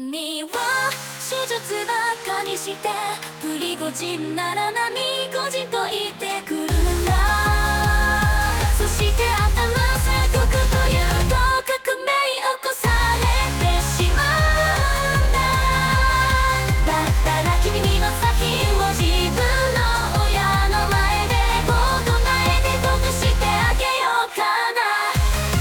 君は手術ばかりしてプリゴジンなら何ゴジンと言ってくるんだ。そして頭鎖国というと革命起こされてしまうんだ。だったら君の先を自分の親の前でこう唱えて得してあげようかな。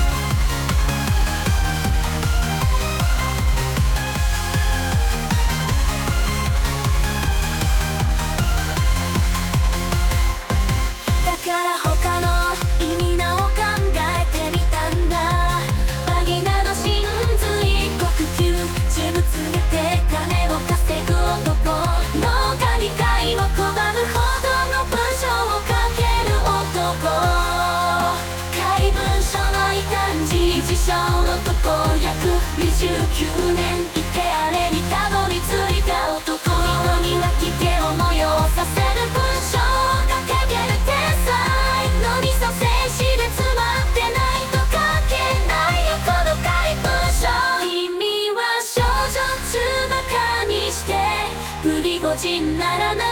だから他の意味名を考えてみたんだ。バギナの真髄呼吸呪物でて金を稼ぐ男の理解を拒むほどの文章を書ける男。怪文書の異端児自称男約29年いてあれにたどり着いた男。人に泣き手を催させる文章を書けてる天才のみそ静止で詰まってないと書けないよこの怪文書。君は少女つばかにしてプリゴジンならない